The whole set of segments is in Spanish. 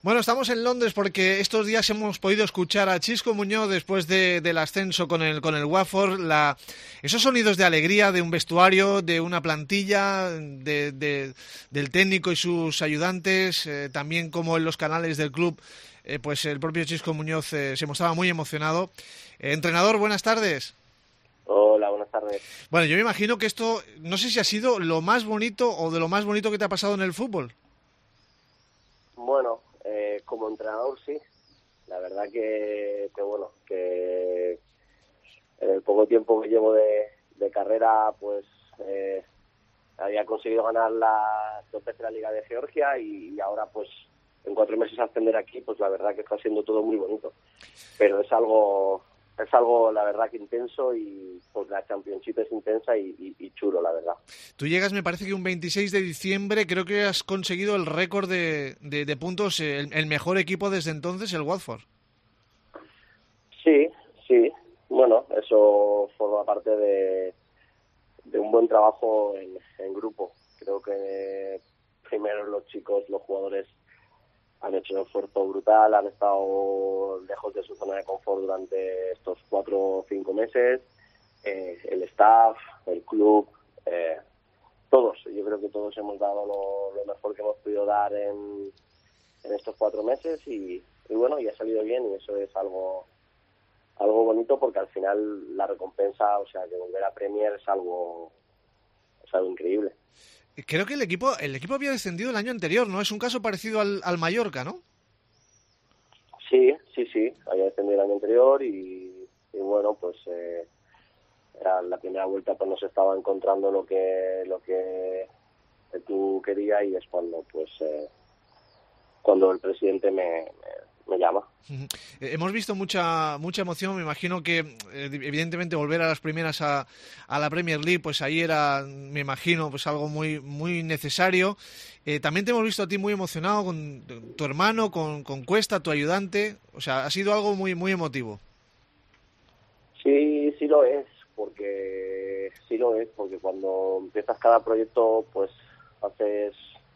Bueno, estamos en Londres porque estos días hemos podido escuchar a Xisco Muñoz después del ascenso con el Watford, esos sonidos de alegría de un vestuario, de una plantilla, del técnico y sus ayudantes, también como en los canales del club, pues el propio Xisco Muñoz se mostraba muy emocionado. Entrenador, buenas tardes. Hola, buenas tardes. Bueno, yo me imagino que esto, no sé si ha sido lo más bonito o de lo más bonito que te ha pasado en el fútbol. Bueno, como entrenador sí, la verdad que bueno, que en el poco tiempo que llevo de carrera, pues había conseguido ganar la dos veces la Liga de Georgia y ahora pues en 4 meses ascender aquí, pues la verdad que está siendo todo muy bonito. Pero es algo la verdad que intenso y pues la Championship es intensa y chulo, la verdad. Tú llegas, me parece que un 26 de diciembre, creo que has conseguido el récord de puntos, el mejor equipo desde entonces, el Watford. Sí, sí. Bueno, eso forma parte de un buen trabajo en grupo. Creo que primero los chicos, los jugadores han hecho un esfuerzo brutal, han estado lejos de su zona de confort durante estos 4 o 5 meses. El staff, el club, todos. Yo creo que todos hemos dado lo mejor que hemos podido dar en estos 4 meses y bueno, y ha salido bien y eso es algo bonito porque al final la recompensa, o sea, que volver a Premier es algo increíble. Creo que el equipo había descendido el año anterior, ¿no? Es un caso parecido al Mallorca, ¿no? Sí, sí, sí, había descendido el año anterior y bueno, pues era la primera vuelta pues no se estaba encontrando lo que tú querías y es cuando pues cuando el presidente me llama. Ujú. Hemos visto mucha emoción, me imagino que evidentemente volver a las primeras a la Premier League, pues ahí era, me imagino, pues algo muy necesario. También te hemos visto a ti muy emocionado con tu hermano, con Cuesta, tu ayudante, o sea, ha sido algo muy emotivo. Sí, sí lo es, porque cuando empiezas cada proyecto, pues haces,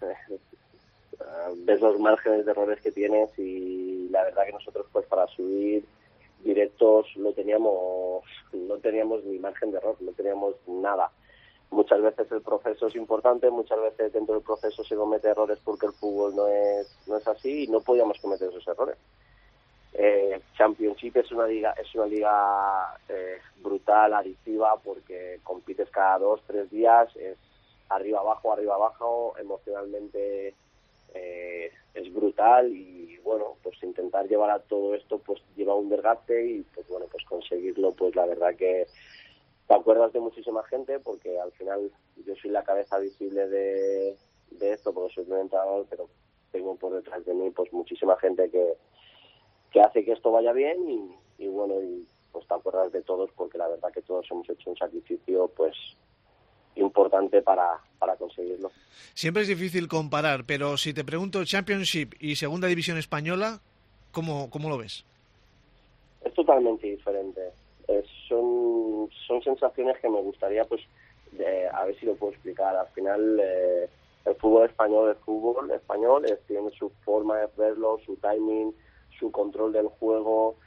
ves los márgenes de errores que tienes y la verdad que nosotros pues para subir directos no teníamos ni margen de error, no teníamos nada. Muchas veces el proceso es importante, muchas veces dentro del proceso se comete errores porque el fútbol no es así y no podíamos cometer esos errores. Championship es una liga brutal, adictiva, porque compites cada 2, 3 días, es arriba abajo, emocionalmente es brutal y bueno, pues intentar llevar a todo esto pues lleva un desgaste y pues bueno, pues conseguirlo, pues la verdad que te acuerdas de muchísima gente porque al final yo soy la cabeza visible de esto porque soy un entrenador, pero tengo por detrás de mí pues muchísima gente que hace que esto vaya bien y bueno, y pues te acuerdas de todos porque la verdad que todos hemos hecho un sacrificio pues importante para conseguirlo. Siempre es difícil comparar, pero si te pregunto Championship y Segunda División Española, ¿cómo lo ves? Es totalmente diferente. Son sensaciones que me gustaría pues a ver si lo puedo explicar. Al final el fútbol español tiene su forma de verlo, su timing, su control del juego,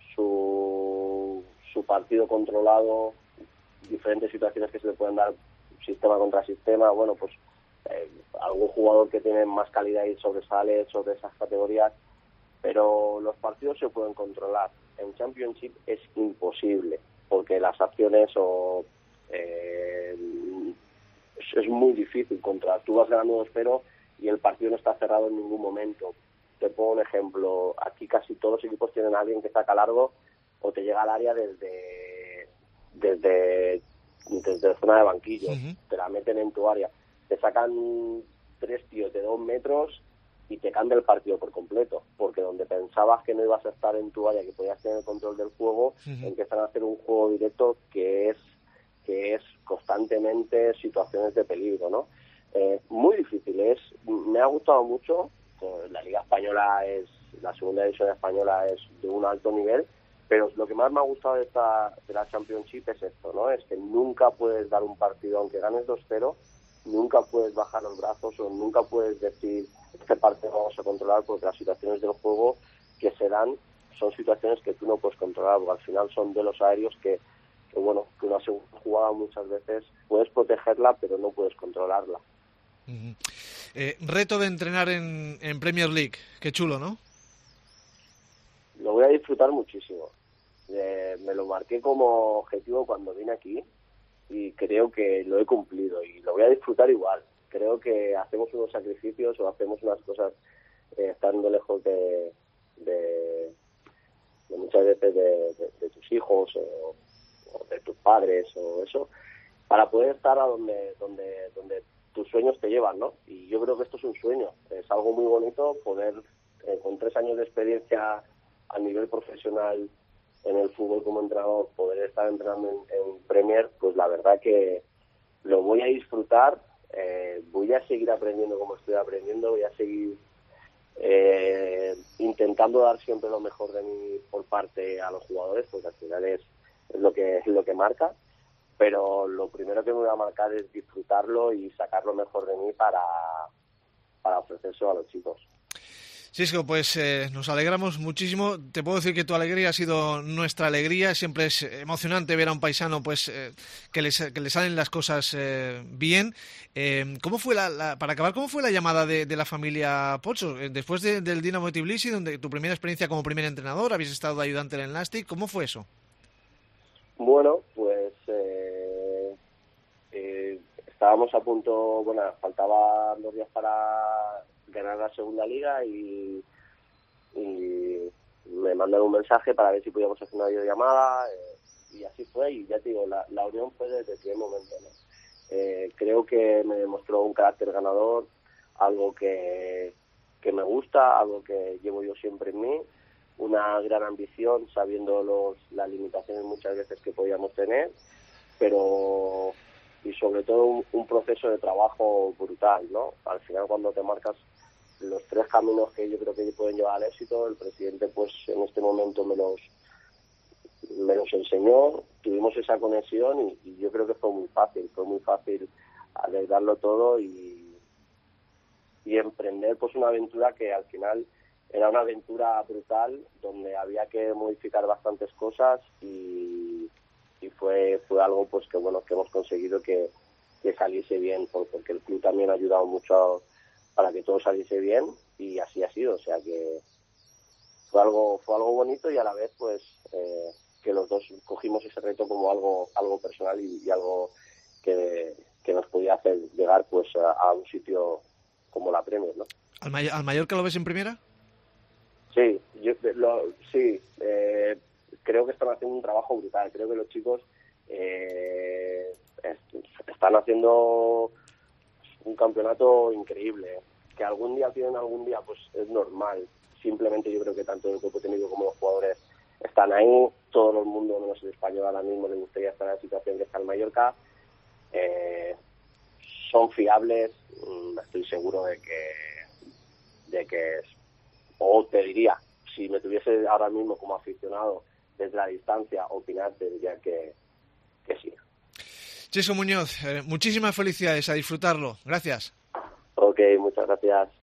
su partido controlado, diferentes situaciones que se le pueden dar sistema contra sistema. Bueno, pues algún jugador que tiene más calidad y sobresale sobre esas categorías, pero los partidos se pueden controlar. En Championship es imposible, porque las acciones es muy difícil contra. Tú vas ganando 2-0 y el partido no está cerrado en ningún momento. Te pongo un ejemplo. Aquí casi todos los equipos tienen a alguien que saca largo o te llega al área desde la zona de banquillos. Uh-huh. Te la meten en tu área. Te sacan 3 tíos de 2 metros y te cambia el partido por completo, porque donde pensabas que no ibas a estar en tu área, que podías tener el control del juego, Uh-huh. empiezan a hacer un juego directo que es constantemente situaciones de peligro, ¿no? Muy difícil, me ha gustado mucho. La Liga Española la segunda división española es de un alto nivel, pero lo que más me ha gustado de la Championship es esto, ¿no? Es que nunca puedes dar un partido, aunque ganes 2-0, nunca puedes bajar los brazos o nunca puedes decir qué parte vamos a controlar, porque las situaciones del juego que se dan son situaciones que tú no puedes controlar, porque al final son duelos aéreos que bueno, que una segunda jugada muchas veces puedes protegerla, pero no puedes controlarla. Reto de entrenar en Premier League, qué chulo, ¿no? Lo voy a disfrutar muchísimo. Me lo marqué como objetivo cuando vine aquí y creo que lo he cumplido y lo voy a disfrutar igual. Creo que hacemos unos sacrificios o hacemos unas cosas estando lejos de muchas veces de tus hijos o de tus padres o eso, para poder estar a donde tus sueños te llevan, ¿no? Y yo creo que esto es un sueño, es algo muy bonito poder, con 3 años de experiencia a nivel profesional en el fútbol como entrenador, poder estar entrenando en Premier, pues la verdad que lo voy a disfrutar, voy a seguir aprendiendo como estoy aprendiendo, voy a seguir intentando dar siempre lo mejor de mí por parte a los jugadores, porque al final es lo que marca, pero lo primero que me voy a marcar es disfrutarlo y sacar lo mejor de mí para ofrecérselo a los chicos. Sisco, pues nos alegramos muchísimo. Te puedo decir que tu alegría ha sido nuestra alegría. Siempre es emocionante ver a un paisano pues que le salen las cosas bien. ¿Cómo fue para acabar, cómo fue la llamada de la familia Pozzo? Después del Dinamo de Tbilisi, donde tu primera experiencia como primer entrenador, habéis estado de ayudante en el Nástic, ¿cómo fue eso? Bueno, pues estábamos a punto, bueno, faltaban 2 días para ganar la segunda liga y me mandaron un mensaje para ver si podíamos hacer una videollamada y así fue, y ya te digo, la unión fue desde el primer momento, ¿no? Creo que me demostró un carácter ganador, algo que me gusta, algo que llevo yo siempre en mí, una gran ambición, sabiendo las limitaciones muchas veces que podíamos tener, pero y sobre todo un proceso de trabajo brutal, ¿no? Al final, cuando te marcas los 3 caminos que yo creo que pueden llevar al éxito, el presidente pues en este momento me los enseñó, tuvimos esa conexión y yo creo que fue muy fácil arreglarlo todo y emprender pues una aventura que al final era una aventura brutal, donde había que modificar bastantes cosas y fue algo pues que bueno, que hemos conseguido que saliese bien, porque el club también ha ayudado mucho para que todo saliese bien y así ha sido, o sea que fue algo bonito y a la vez pues que los dos cogimos ese reto como algo personal y algo que nos podía hacer llegar pues a un sitio como la Premier, ¿no? ¿Al Mallorca lo ves en primera? Sí, creo que están haciendo un trabajo brutal. Creo que los chicos están haciendo un campeonato increíble. Que algún día, pues es normal. Simplemente yo creo que tanto el cuerpo técnico como los jugadores están ahí. Todo el mundo, menos el español, ahora mismo le gustaría estar en la situación que está el Mallorca. Son fiables. Estoy seguro de que o te diría, si me tuviese ahora mismo como aficionado desde la distancia opinar, te diría que sí. Sisco Muñoz, muchísimas felicidades, a disfrutarlo. Gracias. Ok, muchas gracias.